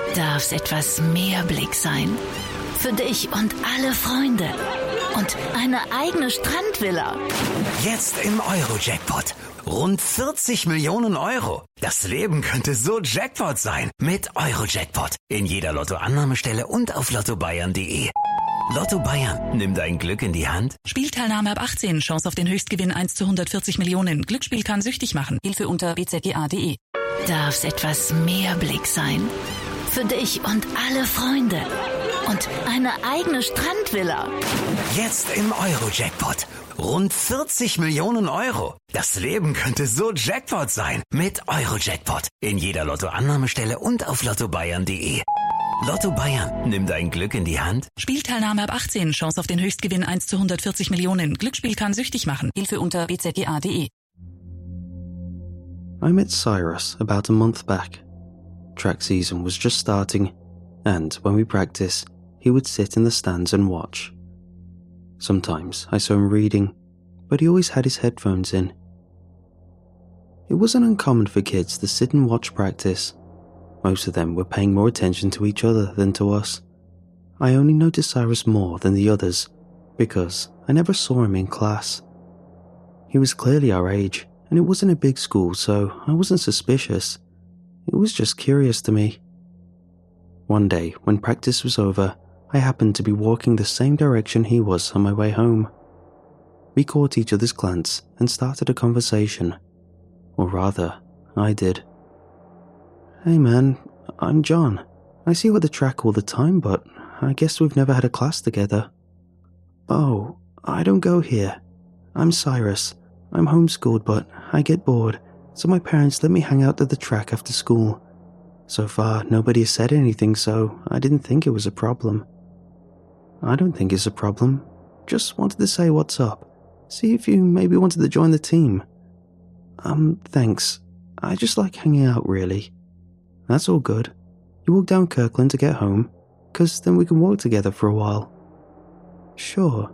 darf es etwas mehr Blick sein. Für dich und alle Freunde. Und eine eigene Strandvilla. Jetzt im Euro-Jackpot. Rund 40 Millionen Euro. Das Leben könnte so Jackpot sein. Mit Euro-Jackpot. In jeder Lottoannahmestelle und auf lottobayern.de. Lotto Bayern, nimm dein Glück in die Hand. Spielteilnahme ab 18, Chance auf den Höchstgewinn 1 zu 140 Millionen. Glücksspiel kann süchtig machen. Hilfe unter bzga.de. Darf es etwas mehr Blick sein. Für dich und alle Freunde. Und eine eigene Strandvilla. Jetzt im Euro-Jackpot. Rund 40 Millionen Euro. Das Leben könnte so Jackpot sein. Mit Euro-Jackpot. In jeder Lottoannahmestelle und auf lottobayern.de. Lotto Bayern, nimm dein Glück in die Hand. Spielteilnahme ab 18, Chance auf den Höchstgewinn 1 zu 140 Millionen. Glücksspiel kann süchtig machen. Hilfe unter bzga.de. I met Cyrus about a month back. Track season was just starting, and when we practice, he would sit in the stands and watch. Sometimes I saw him reading, but he always had his headphones in. It wasn't uncommon for kids to sit and watch practice. Most of them were paying more attention to each other than to us. I only noticed Cyrus more than the others because I never saw him in class. He was clearly our age, and it wasn't a big school, so I wasn't suspicious. It was just curious to me. One day, when practice was over, I happened to be walking the same direction he was on my way home. We caught each other's glance and started a conversation. Or rather, I did. "Hey man, I'm John. I see you at the track all the time, but I guess we've never had a class together." "Oh, I don't go here. I'm Cyrus. I'm homeschooled, but I get bored, so my parents let me hang out at the track after school. So far, nobody has said anything, so I didn't think it was a problem." "I don't think it's a problem. Just wanted to say what's up. See if you maybe wanted to join the team." Thanks. I just like hanging out, really." "That's all good. You walk down Kirkland to get home, 'cause then we can walk together for a while." "Sure."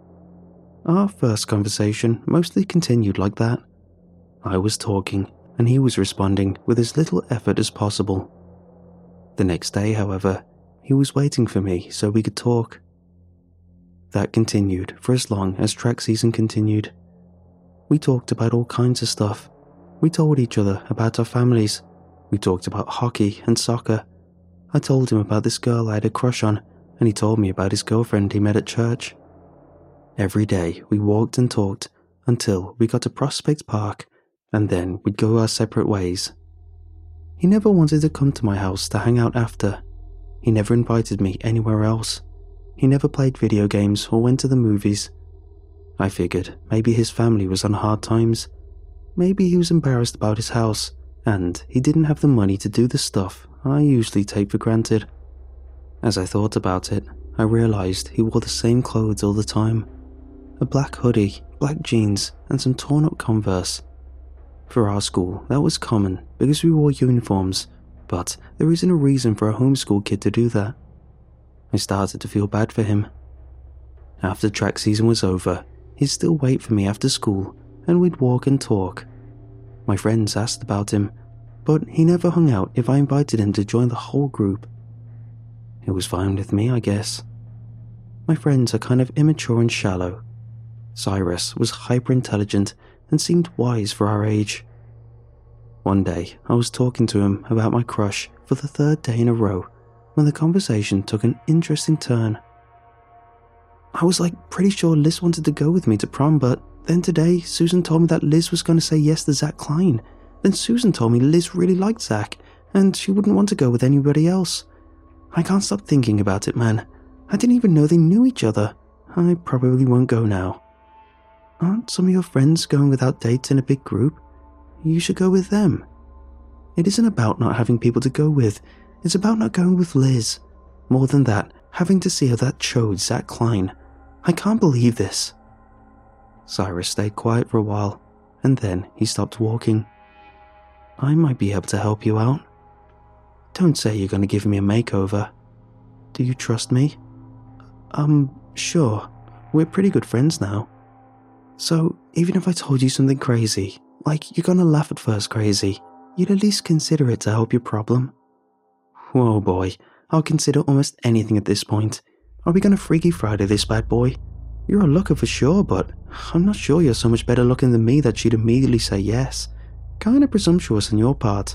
Our first conversation mostly continued like that. I was talking, and he was responding with as little effort as possible. The next day, however, he was waiting for me so we could talk. That continued for as long as track season continued. We talked about all kinds of stuff. We told each other about our families. We talked about hockey and soccer. I told him about this girl I had a crush on, and he told me about his girlfriend he met at church. Every day we walked and talked until we got to Prospect Park, and then we'd go our separate ways. He never wanted to come to my house to hang out after. He never invited me anywhere else. He never played video games or went to the movies. I figured maybe his family was on hard times. Maybe he was embarrassed about his house, and he didn't have the money to do the stuff I usually take for granted. As I thought about it, I realized he wore the same clothes all the time. A black hoodie, black jeans, and some torn-up Converse. For our school, that was common because we wore uniforms, but there isn't a reason for a homeschool kid to do that. I started to feel bad for him. After track season was over, he'd still wait for me after school, and we'd walk and talk. My friends asked about him, but he never hung out if I invited him to join the whole group. It was fine with me, I guess. My friends are kind of immature and shallow. Cyrus was hyper-intelligent and seemed wise for our age. One day, I was talking to him about my crush for the third day in a row when the conversation took an interesting turn. I was pretty sure Liz wanted to go with me to prom, but then today Susan told me that Liz was going to say yes to Zach Klein. Then Susan told me Liz really liked Zach, and she wouldn't want to go with anybody else. I can't stop thinking about it, man. I didn't even know they knew each other. I probably won't go now. Aren't some of your friends going without dates in a big group? You should go with them. It isn't about not having people to go with. It's about not going with Liz. More than that, having to see how that chode Zach Klein. I can't believe this. Cyrus stayed quiet for a while, and then he stopped walking. I might be able to help you out. Don't say you're going to give me a makeover. Do you trust me? Sure. We're pretty good friends now. So, even if I told you something crazy, you're going to laugh at first crazy, you'd at least consider it to help your problem. Whoa, boy. I'll consider almost anything at this point. Are we gonna Freaky Friday this bad boy? You're a looker for sure, but I'm not sure you're so much better looking than me that she'd immediately say yes. Kinda presumptuous on your part.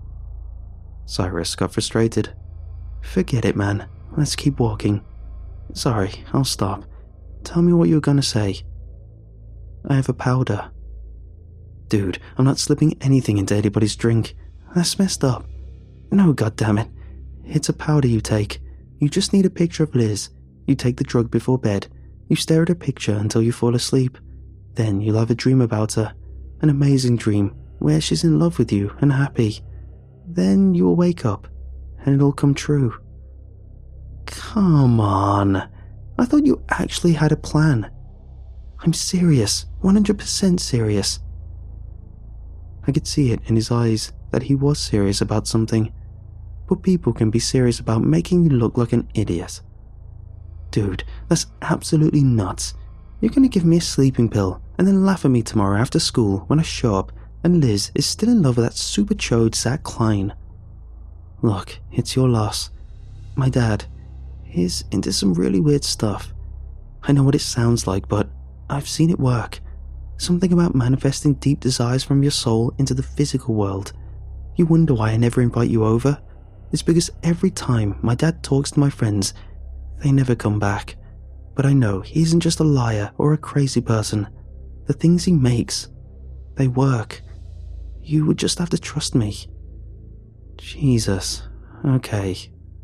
Cyrus got frustrated. Forget it, man. Let's keep walking. Sorry, I'll stop. Tell me what you were gonna say. I have a powder. Dude, I'm not slipping anything into anybody's drink. That's messed up. No, goddammit. It's a powder you take. You just need a picture of Liz. You take the drug before bed. You stare at her picture until you fall asleep. Then you'll have a dream about her. An amazing dream where she's in love with you and happy. Then you'll wake up and it'll come true. Come on. I thought you actually had a plan. I'm serious. 100% serious. I could see it in his eyes that he was serious about something. But people can be serious about making you look like an idiot. Dude, that's absolutely nuts. You're gonna give me a sleeping pill and then laugh at me tomorrow after school when I show up and Liz is still in love with that super chode Zach Klein. Look, it's your loss. My dad is into some really weird stuff. I know what it sounds like, but I've seen it work. Something about manifesting deep desires from your soul into the physical world. You wonder why I never invite you over? It's because every time my dad talks to my friends, they never come back. But I know he isn't just a liar or a crazy person. The things he makes, they work. You would just have to trust me. Jesus. Okay.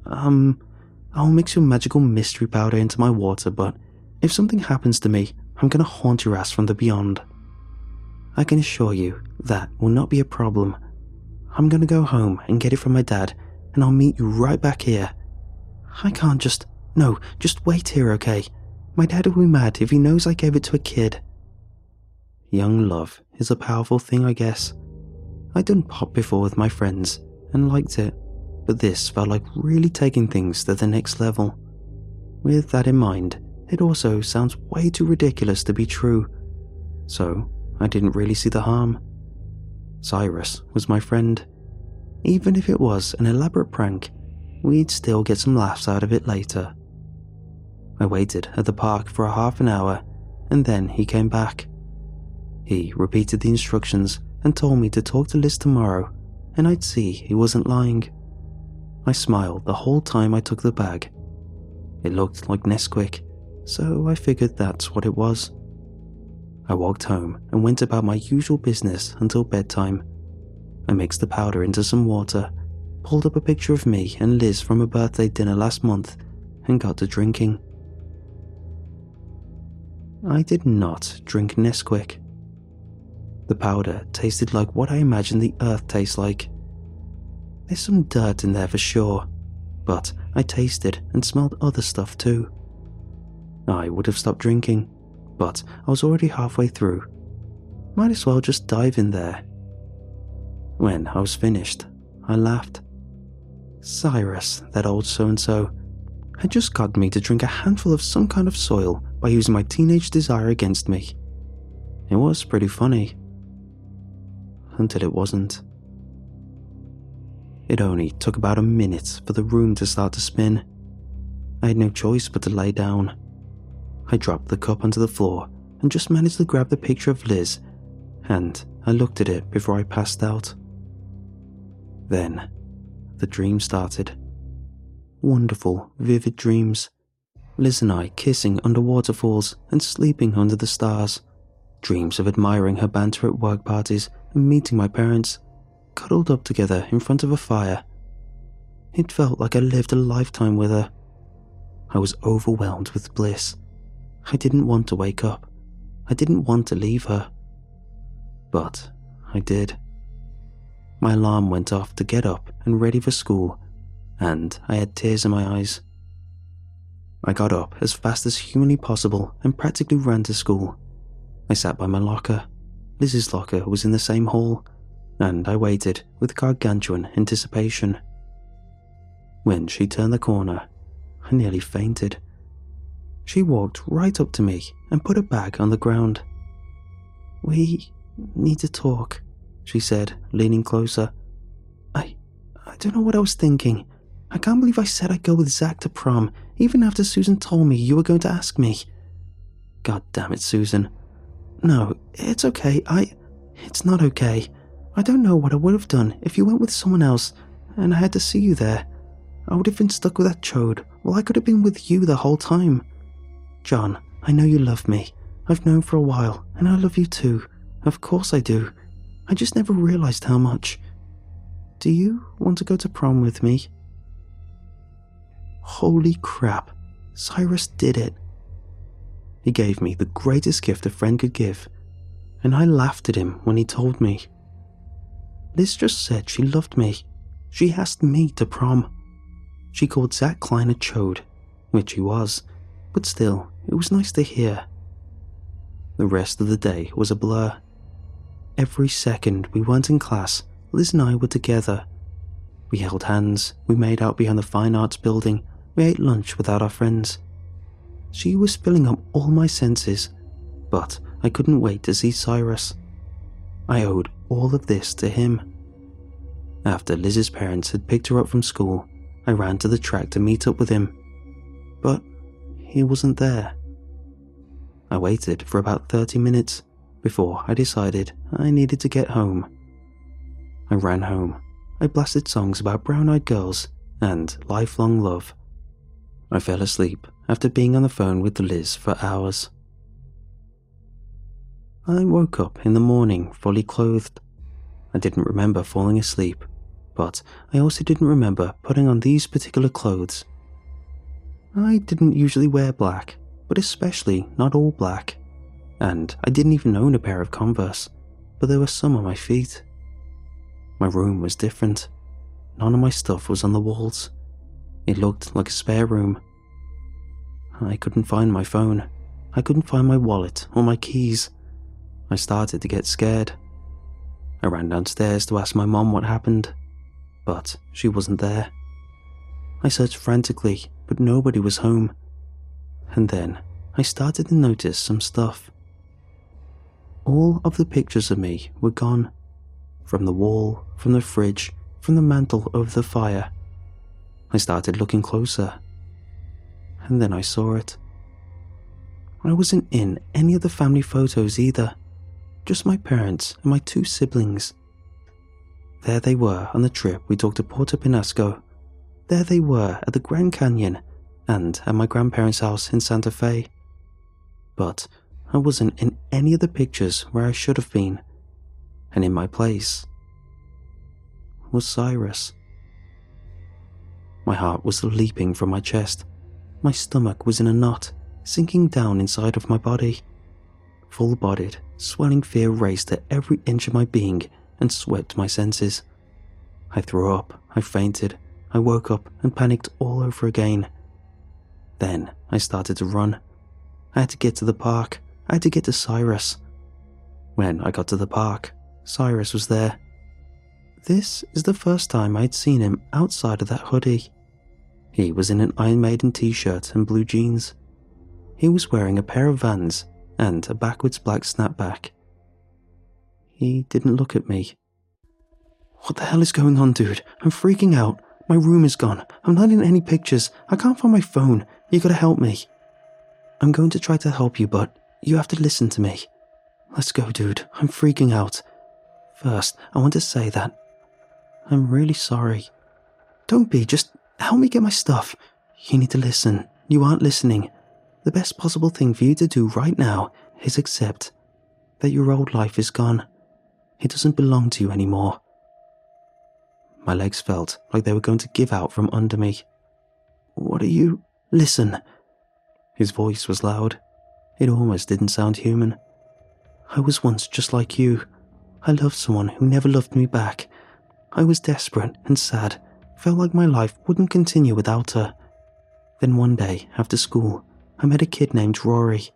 I'll mix your magical mystery powder into my water, but if something happens to me, I'm gonna haunt your ass from the beyond. I can assure you that will not be a problem. I'm gonna go home and get it from my dad, and I'll meet you right back here. I can't just... No, just wait here, okay? My dad will be mad if he knows I gave it to a kid. Young love is a powerful thing, I guess. I'd done pop before with my friends and liked it, but this felt like really taking things to the next level. With that in mind, it also sounds way too ridiculous to be true. So, I didn't really see the harm. Cyrus was my friend. Even if it was an elaborate prank, we'd still get some laughs out of it later. I waited at the park for a half an hour, and then he came back. He repeated the instructions and told me to talk to Liz tomorrow, and I'd see he wasn't lying. I smiled the whole time I took the bag. It looked like Nesquik, so I figured that's what it was. I walked home and went about my usual business until bedtime. I mixed the powder into some water, pulled up a picture of me and Liz from a birthday dinner last month, and got to drinking. I did not drink Nesquik. The powder tasted like what I imagined the earth tastes like. There's some dirt in there for sure, but I tasted and smelled other stuff too. I would have stopped drinking, but I was already halfway through. Might as well just dive in there. When I was finished, I laughed. Cyrus, that old so-and-so, had just gotten me to drink a handful of some kind of soil by using my teenage desire against me. It was pretty funny. Until it wasn't. It only took about a minute for the room to start to spin. I had no choice but to lay down. I dropped the cup onto the floor and just managed to grab the picture of Liz, and I looked at it before I passed out. Then, the dream started. Wonderful, vivid dreams. Liz and I kissing under waterfalls and sleeping under the stars. Dreams of admiring her banter at work parties and meeting my parents, cuddled up together in front of a fire. It felt like I lived a lifetime with her. I was overwhelmed with bliss. I didn't want to wake up. I didn't want to leave her. But I did. My alarm went off to get up and ready for school, and I had tears in my eyes. I got up as fast as humanly possible and practically ran to school. I sat by my locker. Liz's locker was in the same hall, and I waited with gargantuan anticipation. When she turned the corner, I nearly fainted. She walked right up to me and put a bag on the ground. "We need to talk," she said, leaning closer. I don't know what I was thinking. I can't believe I said I'd go with Zach to prom, even after Susan told me you were going to ask me. God damn it, Susan. No, it's okay. It's not okay. I don't know what I would have done if you went with someone else and I had to see you there. I would have been stuck with that chode while I could have been with you the whole time. John, I know you love me. I've known for a while, and I love you too. Of course I do. I just never realized how much. Do you want to go to prom with me? Holy crap, Cyrus did it. He gave me the greatest gift a friend could give, and I laughed at him when he told me. Liz just said she loved me. She asked me to prom. She called Zach Klein a chode, which he was, but still, it was nice to hear. The rest of the day was a blur. Every second we weren't in class, Liz and I were together. We held hands, we made out behind the Fine Arts building, we ate lunch without our friends. She was filling up all my senses, but I couldn't wait to see Cyrus. I owed all of this to him. After Liz's parents had picked her up from school, I ran to the track to meet up with him, but he wasn't there. I waited for about 30 minutes before I decided I needed to get home. I ran home. I blasted songs about brown-eyed girls and lifelong love. I fell asleep after being on the phone with Liz for hours. I woke up in the morning fully clothed. I didn't remember falling asleep, but I also didn't remember putting on these particular clothes. I didn't usually wear black, but especially not all black, and I didn't even own a pair of Converse, but there were some on my feet. My room was different. None of my stuff was on the walls. It looked like a spare room. I couldn't find my phone. I couldn't find my wallet or my keys. I started to get scared. I ran downstairs to ask my mom what happened, but she wasn't there. I searched frantically, but nobody was home. And then I started to notice some stuff. All of the pictures of me were gone. From the wall, from the fridge, from the mantel over the fire. I started looking closer. And then I saw it. I wasn't in any of the family photos either. Just my parents and my 2 siblings. There they were on the trip we took to Puerto Penasco. There they were at the Grand Canyon and at my grandparents' house in Santa Fe. But I wasn't in any of the pictures where I should have been. And in my place was Cyrus. My heart was leaping from my chest. My stomach was in a knot, sinking down inside of my body. Full-bodied, swelling fear raced at every inch of my being and swept my senses. I threw up, I fainted, I woke up and panicked all over again. Then I started to run. I had to get to the park. I had to get to Cyrus. When I got to the park, Cyrus was there. This is the first time I'd seen him outside of that hoodie. He was in an Iron Maiden t-shirt and blue jeans. He was wearing a pair of Vans and a backwards black snapback. He didn't look at me. What the hell is going on, dude? I'm freaking out. My room is gone. I'm not in any pictures. I can't find my phone. You gotta help me. I'm going to try to help you, but you have to listen to me. Let's go, dude. I'm freaking out. First, I want to say that I'm really sorry. Don't be, just help me get my stuff. You need to listen. You aren't listening. The best possible thing for you to do right now is accept that your old life is gone. It doesn't belong to you anymore. My legs felt like they were going to give out from under me. What are you? Listen. His voice was loud. It almost didn't sound human. I was once just like you. I loved someone who never loved me back. I was desperate and sad. Felt like my life wouldn't continue without her. Then one day, after school, I met a kid named Rory.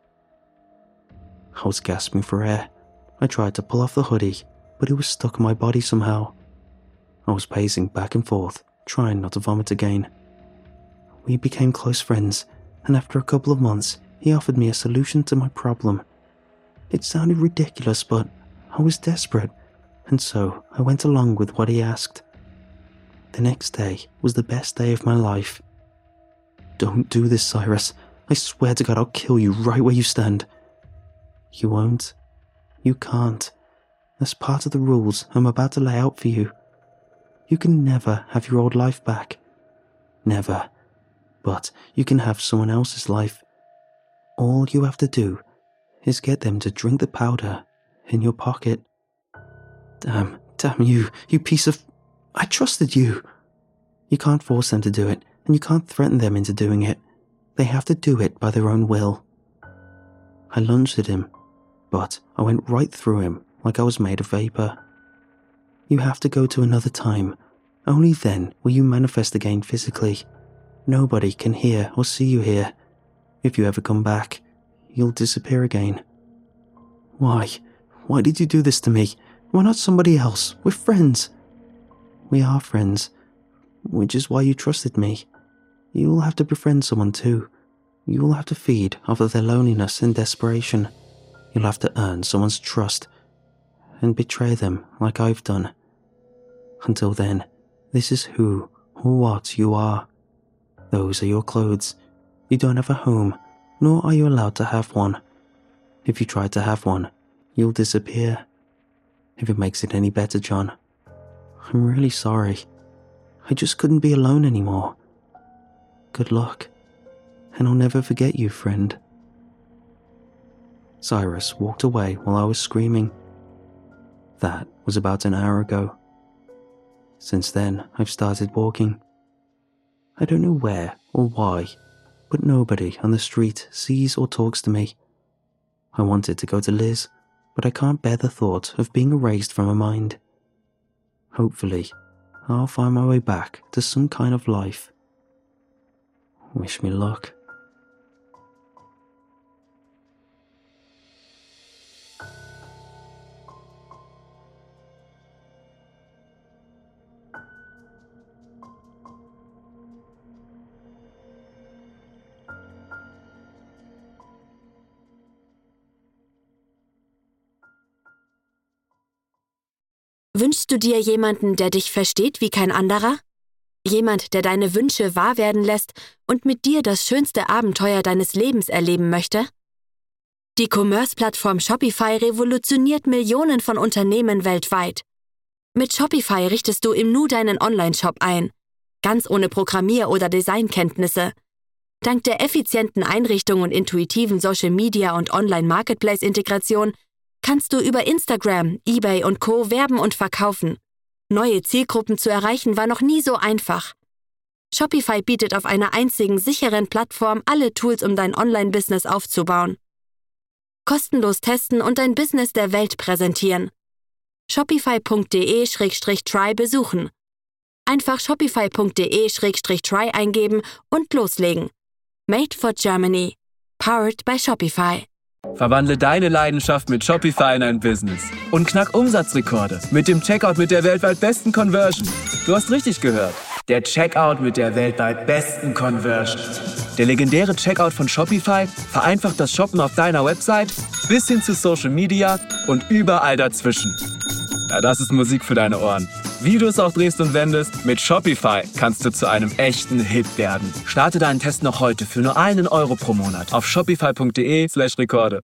I was gasping for air. I tried to pull off the hoodie, but it was stuck in my body somehow. I was pacing back and forth, trying not to vomit again. We became close friends, and after a couple of months, he offered me a solution to my problem. It sounded ridiculous, but I was desperate, and so I went along with what he asked. The next day was the best day of my life. Don't do this, Cyrus. I swear to God I'll kill you right where you stand. You won't. You can't. That's part of the rules I'm about to lay out for you. You can never have your old life back. Never. But you can have someone else's life. All you have to do is get them to drink the powder in your pocket. Damn you piece of... I trusted you. You can't force them to do it, and you can't threaten them into doing it. They have to do it by their own will. I lunged at him, but I went right through him like I was made of vapor. You have to go to another time. Only then will you manifest again physically. Nobody can hear or see you here. If you ever come back, you'll disappear again. Why? Why did you do this to me? Why not somebody else? We're friends. We are friends, which is why you trusted me. You'll have to befriend someone too. You'll have to feed off of their loneliness and desperation. You'll have to earn someone's trust and betray them like I've done. Until then, this is who or what you are. Those are your clothes. You don't have a home, nor are you allowed to have one. If you try to have one, you'll disappear. If it makes it any better, John, I'm really sorry. I just couldn't be alone anymore. Good luck, and I'll never forget you, friend. Cyrus walked away while I was screaming. That was about an hour ago. Since then, I've started walking. I don't know where or why, but nobody on the street sees or talks to me. I wanted to go to Liz, but I can't bear the thought of being erased from her mind. Hopefully, I'll find my way back to some kind of life. Wish me luck. Wünschst du dir jemanden, der dich versteht wie kein anderer? Jemand, der deine Wünsche wahr werden lässt und mit dir das schönste Abenteuer deines Lebens erleben möchte? Die Commerce-Plattform Shopify revolutioniert Millionen von Unternehmen weltweit. Mit Shopify richtest du im Nu deinen Online-Shop ein, ganz ohne Programmier- oder Designkenntnisse. Dank der effizienten Einrichtung und intuitiven Social-Media- und Online-Marketplace-Integration kannst du über Instagram, eBay und Co. werben und verkaufen. Neue Zielgruppen zu erreichen war noch nie so einfach. Shopify bietet auf einer einzigen sicheren Plattform alle Tools, um dein Online-Business aufzubauen. Kostenlos testen und dein Business der Welt präsentieren. Shopify.de/try besuchen. Einfach Shopify.de/try eingeben und loslegen. Made for Germany. Powered by Shopify. Verwandle deine Leidenschaft mit Shopify in ein Business und knack Umsatzrekorde mit dem Checkout mit der weltweit besten Conversion. Du hast richtig gehört. Der Checkout mit der weltweit besten Conversion. Der legendäre Checkout von Shopify vereinfacht das Shoppen auf deiner Website bis hin zu Social Media und überall dazwischen. Ja, das ist Musik für deine Ohren. Wie du es auch drehst und wendest, mit Shopify kannst du zu einem echten Hit werden. Starte deinen Test noch heute für nur €1 pro Monat auf shopify.de/Rekorde.